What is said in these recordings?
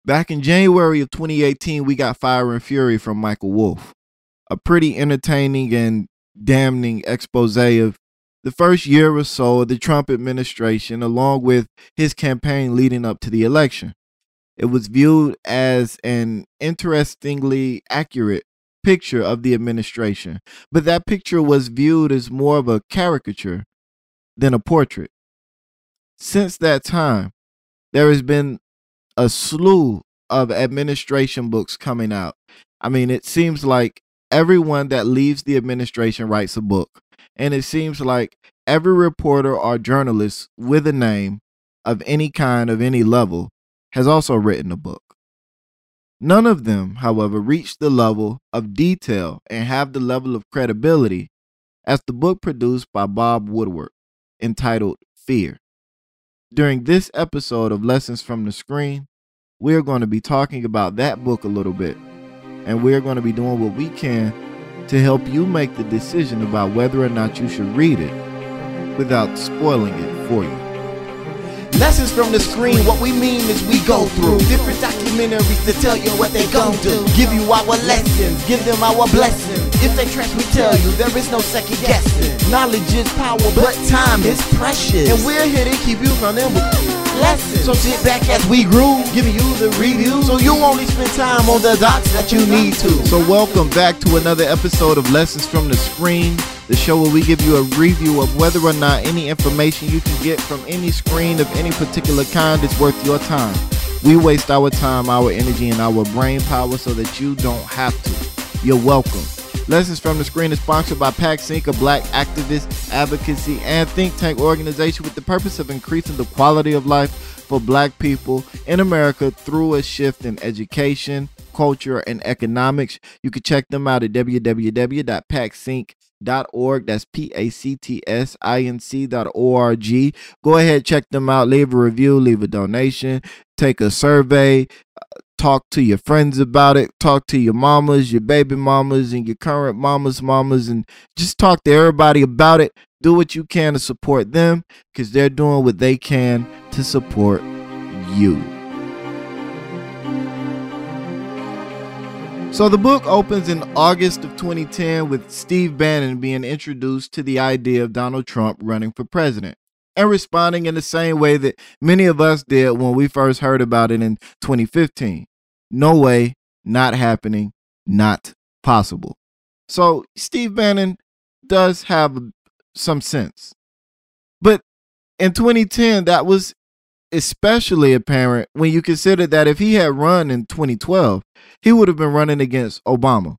Back in January of 2018, we got Fire and Fury from Michael Wolff, a pretty entertaining and damning expose of the first year or so of the Trump administration, along with his campaign leading up to the election. It was viewed as an interestingly accurate picture of the administration, but that picture was viewed as more of a caricature than a portrait. Since that time, there has been a slew of administration books coming out. I mean, it seems like everyone that leaves the administration writes a book. And it seems like every reporter or journalist with a name of any kind, of any level, has also written a book. None of them, however, reach the level of detail and have the level of credibility as the book produced by Bob Woodward, entitled Fear. During this episode of Lessons from the Screen, we're going to be talking about that book a little bit, and we're going to be doing what we can to help you make the decision about whether or not you should read it without spoiling it for you. Lessons from the screen, what we mean is we go through different documentaries to tell you what they gon' do. Give you our lessons, give them our blessings. If they trash, we tell you there is no second guessing. Knowledge is power, but time is precious. And we're here to keep you from them lessons. So sit back as we groove, giving you the review, so you only spend time on the docs that you need to. So welcome back to another episode of Lessons from the Screen, the show where we give you a review of whether or not any information you can get from any screen of any particular kind is worth your time. We waste our time, our energy, and our brain power so that you don't have to. You're welcome. Lessons from the Screen is sponsored by PAC-Sync, a black activist, advocacy, and think tank organization with the purpose of increasing the quality of life for black people in America through a shift in education, culture, and economics. You can check them out at www.pacsync.org. That's PACTSINC.org. Go ahead, check them out, leave a review, leave a donation, take a survey, talk to your friends about it, talk to your mamas, your baby mamas, and your current mamas, and just talk to everybody about it. Do what you can to support them because they're doing what they can to support you. So the book opens in August of 2010 with Steve Bannon being introduced to the idea of Donald Trump running for president and responding in the same way that many of us did when we first heard about it in 2015. No way, not happening, not possible. So Steve Bannon does have some sense. But in 2010, that was especially apparent when you consider that if he had run in 2012, he would have been running against Obama.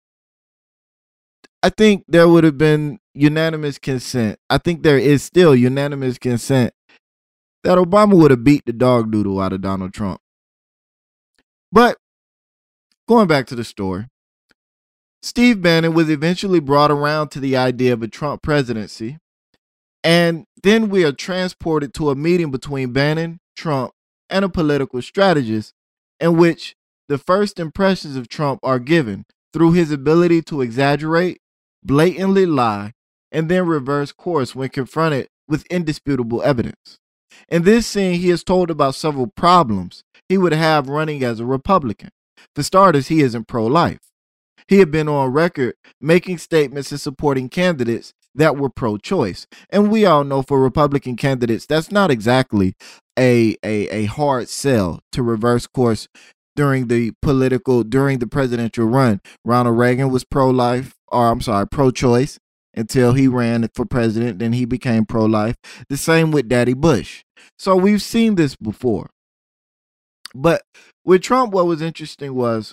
I think there would have been unanimous consent. I think there is still unanimous consent that Obama would have beat the dog doodle out of Donald Trump. But going back to the story, Steve Bannon was eventually brought around to the idea of a Trump presidency. And then we are transported to a meeting between Bannon, Trump, and a political strategist in which the first impressions of Trump are given through his ability to exaggerate, blatantly lie, and then reverse course when confronted with indisputable evidence. In this scene, he is told about several problems he would have running as a Republican. For starters, he isn't pro-life. He had been on record making statements and supporting candidates that were pro-choice. And we all know for Republican candidates, that's not exactly a hard sell to reverse course during the presidential run. Ronald Reagan was pro-choice until he ran for president. Then he became pro-life. The same with Daddy Bush. So we've seen this before. But with Trump, what was interesting was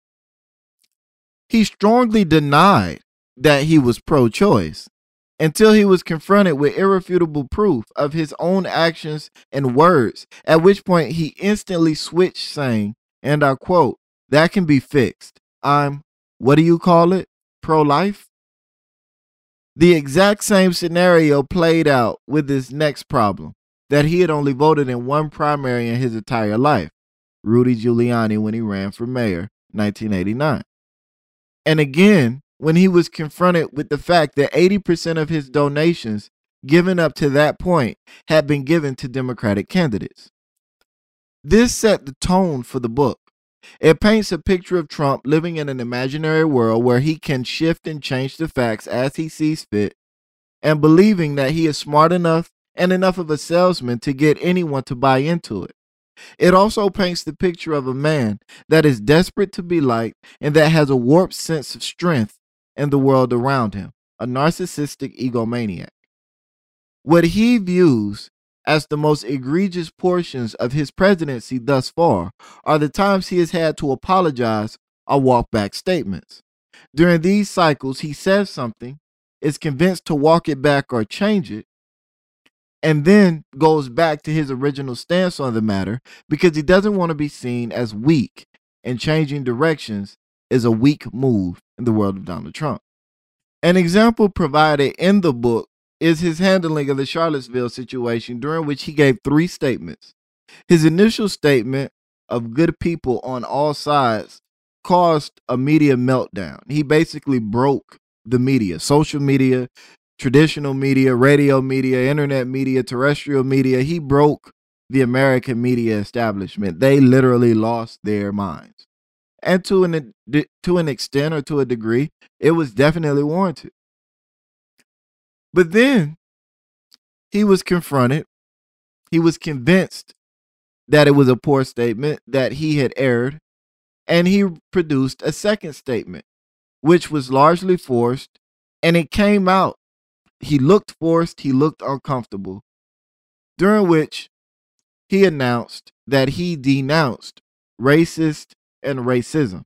he strongly denied that he was pro-choice until he was confronted with irrefutable proof of his own actions and words, at which point he instantly switched, saying, and I quote, "That can be fixed. I'm, what do you call it, pro-life?" The exact same scenario played out with his next problem, that he had only voted in one primary in his entire life, Rudy Giuliani, when he ran for mayor, 1989. And again, when he was confronted with the fact that 80% of his donations given up to that point had been given to Democratic candidates. This set the tone for the book. It paints a picture of Trump living in an imaginary world where he can shift and change the facts as he sees fit, and believing that he is smart enough and enough of a salesman to get anyone to buy into it. It also paints the picture of a man that is desperate to be liked and that has a warped sense of strength in the world around him, a narcissistic egomaniac. What he views as the most egregious portions of his presidency thus far are the times he has had to apologize or walk back statements. During these cycles, he says something, is convinced to walk it back or change it, and then goes back to his original stance on the matter because he doesn't want to be seen as weak, and changing directions is a weak move in the world of Donald Trump. An example provided in the book is his handling of the Charlottesville situation, during which he gave 3 statements. His initial statement of good people on all sides caused a media meltdown. He basically broke the media, social media, traditional media, radio media, internet media, terrestrial media. He broke the American media establishment. They literally lost their minds. And to an extent or to a degree, it was definitely warranted. But then he was confronted. He was convinced that it was a poor statement, that he had erred, and he produced a second statement, which was largely forced, and it came out. He looked forced, he looked uncomfortable, during which he announced that he denounced racist and racism.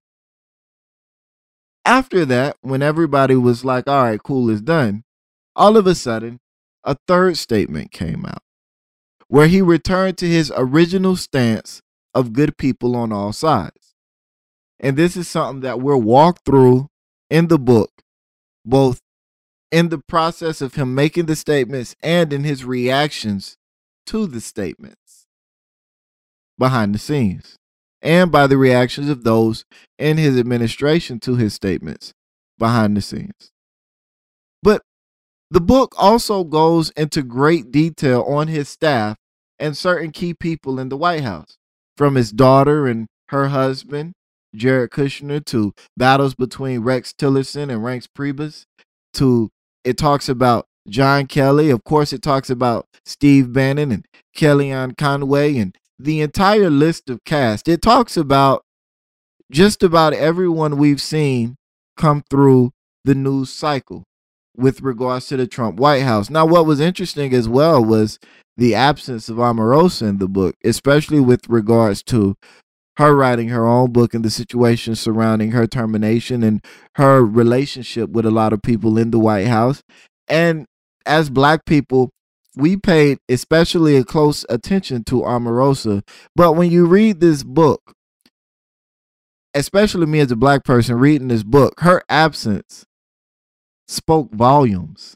After that, when everybody was like, all right, cool, it's done, all of a sudden, a third statement came out where he returned to his original stance of good people on all sides. And this is something that we're walked through in the book, both in the process of him making the statements and in his reactions to the statements behind the scenes, and by the reactions of those in his administration to his statements behind the scenes. But the book also goes into great detail on his staff and certain key people in the White House, from his daughter and her husband, Jared Kushner, to battles between Rex Tillerson and Reince Priebus, to it talks about John Kelly. Of course, it talks about Steve Bannon and Kellyanne Conway and the entire list of cast. It talks about just about everyone we've seen come through the news cycle with regards to the Trump White House. Now, what was interesting as well was the absence of Omarosa in the book, especially with regards to her writing her own book and the situation surrounding her termination and her relationship with a lot of people in the White House. And as Black people, we paid especially a close attention to Omarosa. But when you read this book, especially me as a Black person reading this book, her absence spoke volumes.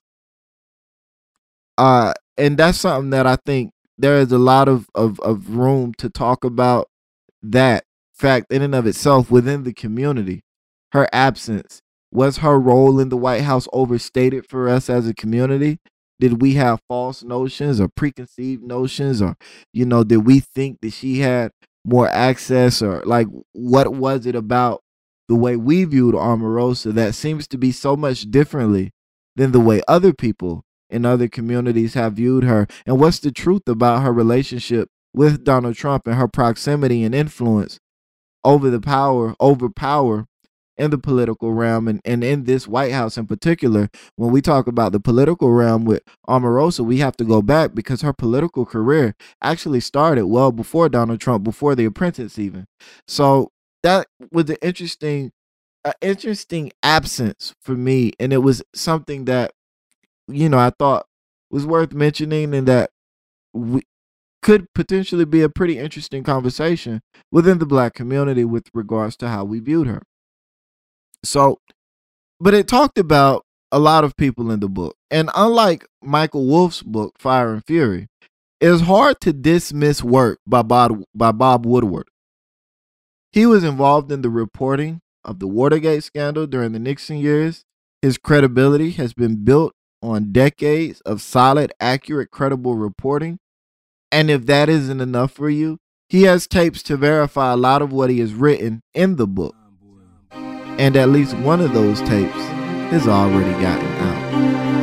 And that's something that I think there is a lot of room to talk about. That fact in and of itself within the community, her absence, was her role in the White House overstated for us as a community? Did we have false notions or preconceived notions, or did we think that she had more access, or like what was it about the way we viewed Omarosa that seems to be so much differently than the way other people in other communities have viewed her? And what's the truth about her relationship with Donald Trump and her proximity and influence over power in the political realm, and in this White House in particular? When we talk about the political realm with Omarosa, we have to go back because her political career actually started well before Donald Trump, before The Apprentice even. So that was an interesting absence for me, and it was something that I thought was worth mentioning, and that could potentially be a pretty interesting conversation within the Black community with regards to how we viewed her. So, but it talked about a lot of people in the book. And unlike Michael Wolff's book, Fire and Fury, it is hard to dismiss work by Bob Woodward. He was involved in the reporting of the Watergate scandal during the Nixon years. His credibility has been built on decades of solid, accurate, credible reporting. And if that isn't enough for you, He has tapes to verify a lot of what he has written in the book. And at least one of those tapes has already gotten out.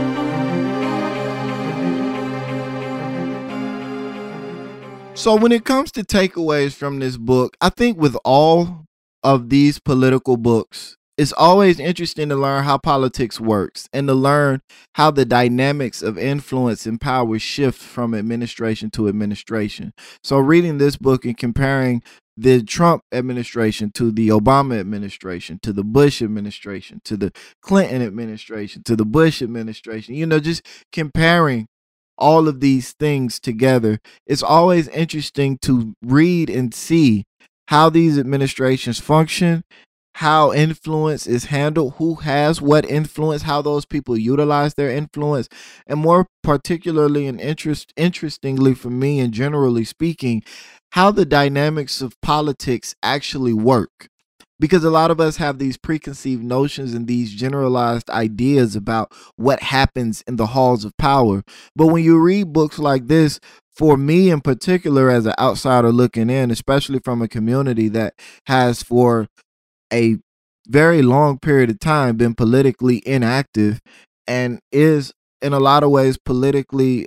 So when it comes to takeaways from this book, I think with all of these political books, it's always interesting to learn how politics works and to learn how the dynamics of influence and power shift from administration to administration. So reading this book and comparing the Trump administration to the Obama administration, to the Bush administration, to the Clinton administration, to the Bush administration, just comparing all of these things together, it's always interesting to read and see how these administrations function, how influence is handled, who has what influence, how those people utilize their influence, and more particularly and interestingly for me and generally speaking, how the dynamics of politics actually work. Because a lot of us have these preconceived notions and these generalized ideas about what happens in the halls of power. But when you read books like this, for me in particular, as an outsider looking in, especially from a community that has for a very long period of time been politically inactive and is in a lot of ways politically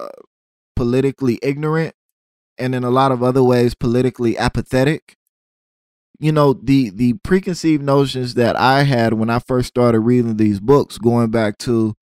ignorant, and in a lot of other ways politically apathetic, the preconceived notions that I had when I first started reading these books, going back to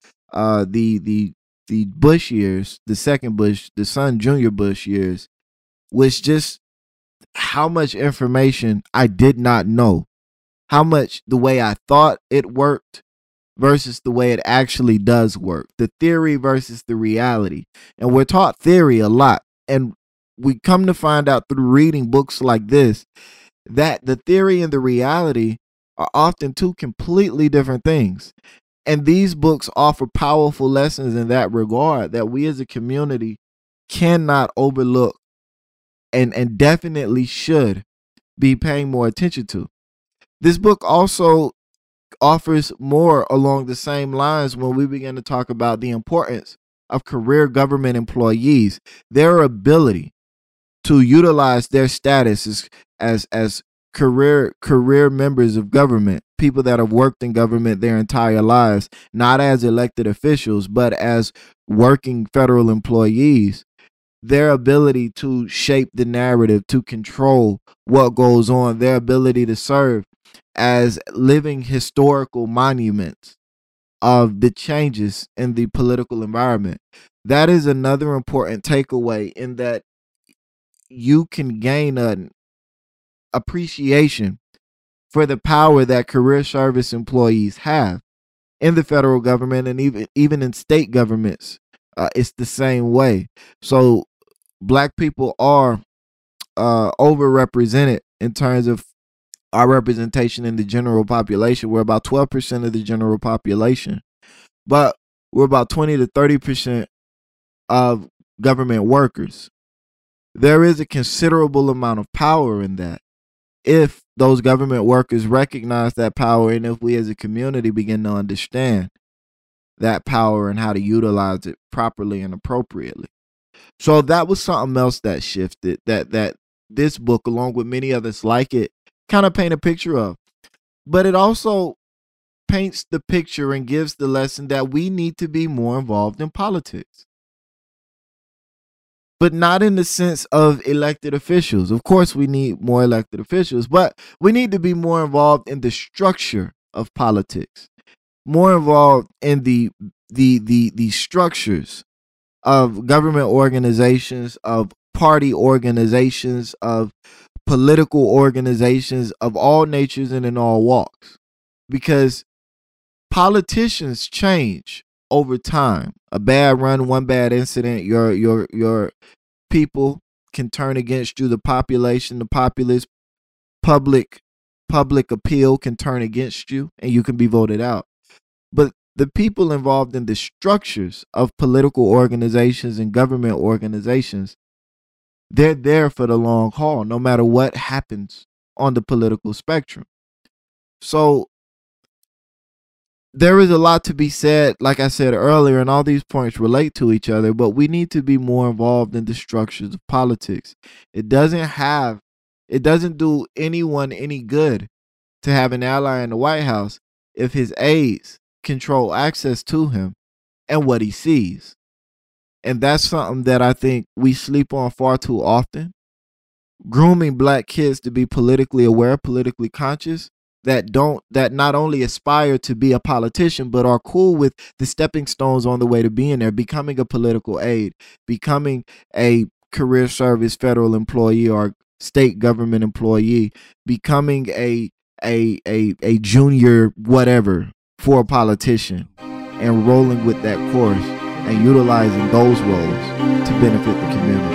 the Bush years, the second Bush, the son Junior Bush years, was just how much information I did not know, how much the way I thought it worked versus the way it actually does work, the theory versus the reality. And we're taught theory a lot, and we come to find out through reading books like this that the theory and the reality are often two completely different things. And these books offer powerful lessons in that regard that we as a community cannot overlook and definitely should be paying more attention to. This book also offers more along the same lines when we begin to talk about the importance of career government employees, their ability to utilize their status as career members of government, people that have worked in government their entire lives, not as elected officials, but as working federal employees, their ability to shape the narrative, to control what goes on, their ability to serve as living historical monuments of the changes in the political environment. That is another important takeaway, in that you can gain an appreciation for the power that career service employees have in the federal government, and even in state governments. It's the same way. So Black people are overrepresented in terms of our representation in the general population. We're about 12% of the general population, but we're about 20 to 30% of government workers. There is a considerable amount of power in that, if those government workers recognize that power, and if we as a community begin to understand that power and how to utilize it properly and appropriately. So that was something else that shifted, that this book, along with many others like it, kind of paint a picture of. But it also paints the picture and gives the lesson that we need to be more involved in politics. But not in the sense of elected officials. Of course, we need more elected officials, but we need to be more involved in the structure of politics, more involved in the structures of government organizations, of party organizations, of political organizations of all natures and in all walks. Because politicians change over time. A bad run, one bad incident, your people can turn against you. The population, the populace, public appeal can turn against you, and you can be voted out. But the people involved in the structures of political organizations and government organizations, they're there for the long haul, no matter what happens on the political spectrum. So there is a lot to be said, like I said earlier, and all these points relate to each other, but we need to be more involved in the structures of politics. It doesn't do anyone any good to have an ally in the White House if his aides control access to him and what he sees. And that's something that I think we sleep on far too often. Grooming black kids to be politically aware, politically conscious, that not only aspire to be a politician, but are cool with the stepping stones on the way to being there, becoming a political aide, becoming a career service federal employee or state government employee, becoming a junior whatever for a politician, and rolling with that course and utilizing those roles to benefit the community.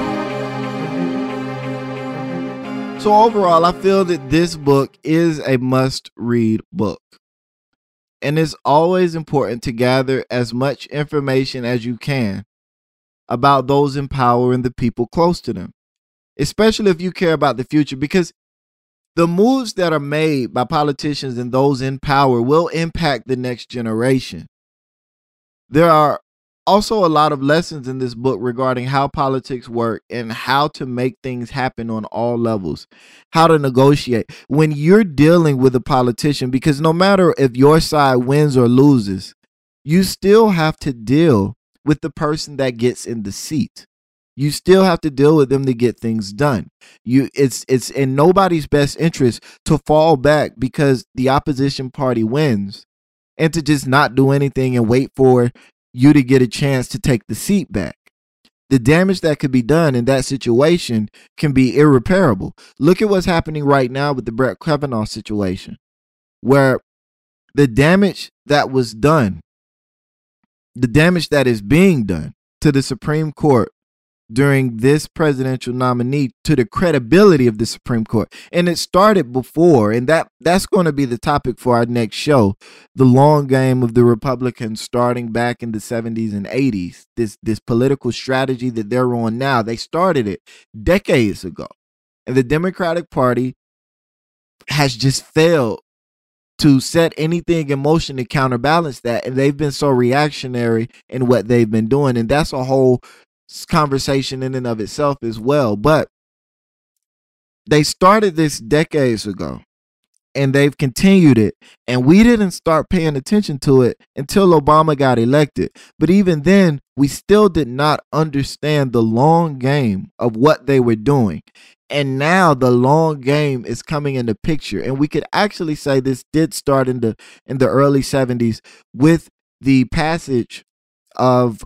So overall, I feel that this book is a must-read book. And it's always important to gather as much information as you can about those in power and the people close to them, especially if you care about the future, because the moves that are made by politicians and those in power will impact the next generation. There are also a lot of lessons in this book regarding how politics work and how to make things happen on all levels, how to negotiate when you're dealing with a politician, because no matter if your side wins or loses, you still have to deal with the person that gets in the seat. You still have to deal with them to get things done. It's in nobody's best interest to fall back because the opposition party wins and to just not do anything and wait for you to get a chance to take the seat back. The damage that could be done in that situation can be irreparable. Look at what's happening right now with the Brett Kavanaugh situation, where the damage that was done, the damage that is being done to the Supreme Court during this presidential nominee, to the credibility of the Supreme Court. And it started before, and that's going to be the topic for our next show, the long game of the Republicans starting back in the 70s and 80s. This political strategy that they're on now, they started it decades ago. And the Democratic Party has just failed to set anything in motion to counterbalance that. And they've been so reactionary in what they've been doing. And that's a whole conversation in and of itself as well. But they started this decades ago and they've continued it, and we didn't start paying attention to it until Obama got elected. But even then, we still did not understand the long game of what they were doing. And now the long game is coming into picture, and we could actually say this did start in the early 70s with the passage of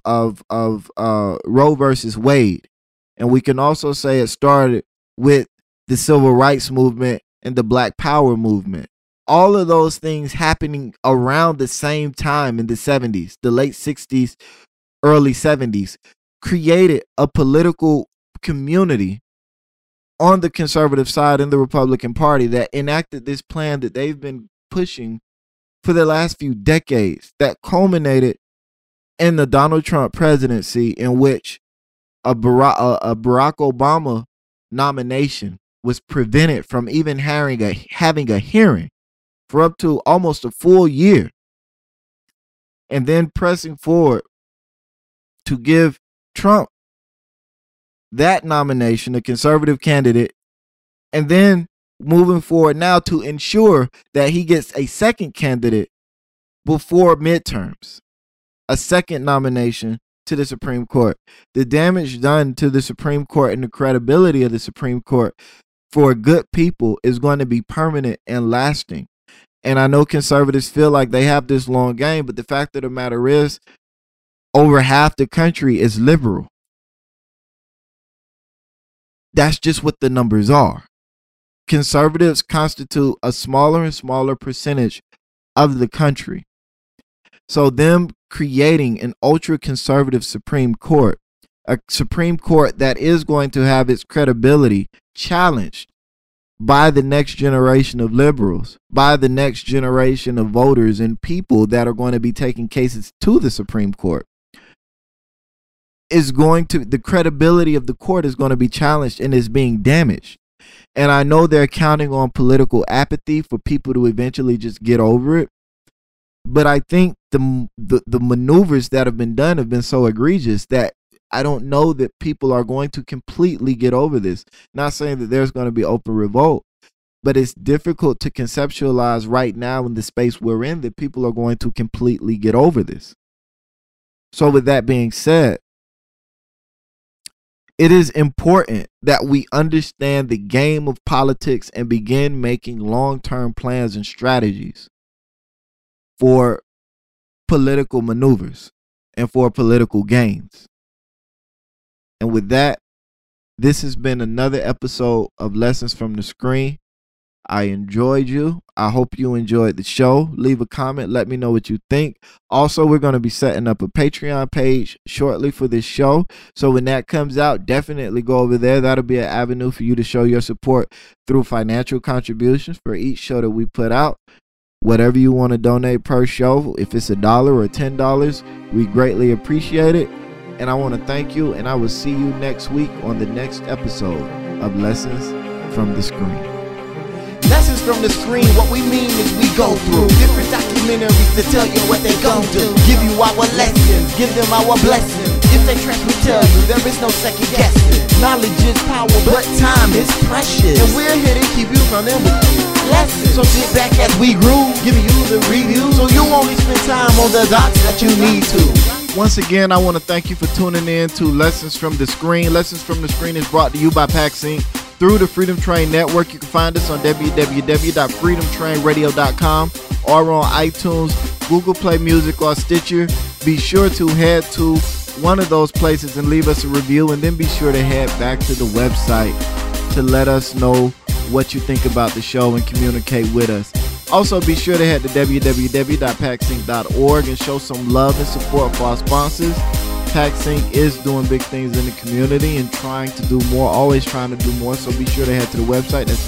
Roe versus Wade. And we can also say it started with the civil rights movement and the Black Power movement. All of those things happening around the same time in the 70s, the late 60s, early 70s, created a political community on the conservative side in the Republican Party that enacted this plan that they've been pushing for the last few decades, that culminated in the Donald Trump presidency, in which a Barack Obama nomination was prevented from even having a hearing for up to almost a full year, and then pressing forward to give Trump that nomination, a conservative candidate, and then moving forward now to ensure that he gets a second candidate before midterms. A second nomination to the Supreme Court. The damage done to the Supreme Court and the credibility of the Supreme Court for good people is going to be permanent and lasting. And I know conservatives feel like they have this long game, but the fact of the matter is, over half the country is liberal. That's just what the numbers are. Conservatives constitute a smaller and smaller percentage of the country. So them creating an ultra-conservative Supreme Court, a Supreme Court that is going to have its credibility challenged by the next generation of liberals, by the next generation of voters and people that are going to be taking cases to the Supreme Court, the credibility of the court is going to be challenged and is being damaged. And I know they're counting on political apathy for people to eventually just get over it. But I think the maneuvers that have been done have been so egregious that I don't know that people are going to completely get over this. Not saying that there's going to be open revolt, but it's difficult to conceptualize right now in the space we're in that people are going to completely get over this. So with that being said, it is important that we understand the game of politics and begin making long-term plans and strategies for political maneuvers and for political gains. And with that, this has been another episode of Lessons from the Screen. I enjoyed you. I hope you enjoyed the show. Leave a comment. Let me know what you think. Also, we're going to be setting up a Patreon page shortly for this show. So when that comes out, definitely go over there. That'll be an avenue for you to show your support through financial contributions for each show that we put out. Whatever you want to donate per show, if it's $1 or $10, we greatly appreciate it. And I want to thank you, and I will see you next week on the next episode of Lessons from the Screen. Lessons from the screen, what we mean is we go through different documentaries to tell you what they gon' do. Give you our lessons, give them our blessings. If they trash, we tell you there is no second guessing. Knowledge is power, but time is precious. And we're here to keep you from them lessons. So sit back as we groove, giving you the review, so you only spend time on the dots that you need to. Once again, I want to thank you for tuning in to Lessons from the Screen. Lessons from the Screen is brought to you by PaxInc through the Freedom Train Network. You can find us on www.freedomtrainradio.com or on iTunes, Google Play Music, or Stitcher. Be sure to head to one of those places and leave us a review, and then be sure to head back to the website to let us know what you think about the show and communicate with us. Also, be sure to head to www.paxinc.org and show some love and support for our sponsors. PaxInc is doing big things in the community and trying to do more, always trying to do more. So be sure to head to the website. That's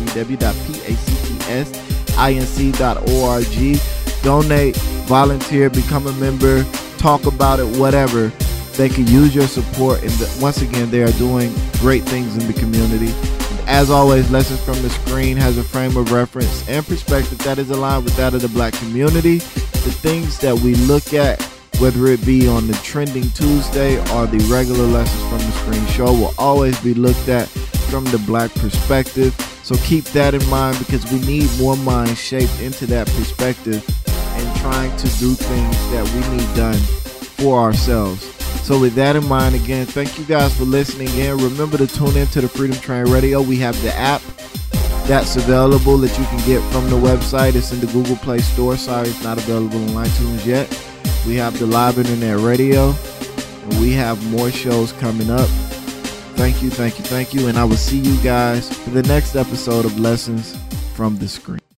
www.paxinc.org. Donate, volunteer, become a member, talk about it, whatever. They can use your support. And once again, they are doing great things in the community. As always, Lessons from the Screen has a frame of reference and perspective that is aligned with that of the Black community. The things that we look at, whether it be on the Trending Tuesday or the regular Lessons from the Screen show, will always be looked at from the Black perspective. So keep that in mind, because we need more minds shaped into that perspective and trying to do things that we need done for ourselves. So with that in mind, again, thank you guys for listening in. Remember to tune in to the Freedom Train Radio. We have the app that's available that you can get from the website. It's in the Google Play Store. Sorry, it's not available on iTunes yet. We have the live internet radio, and we have more shows coming up. Thank you, thank you, thank you. And I will see you guys for the next episode of Lessons from the Screen.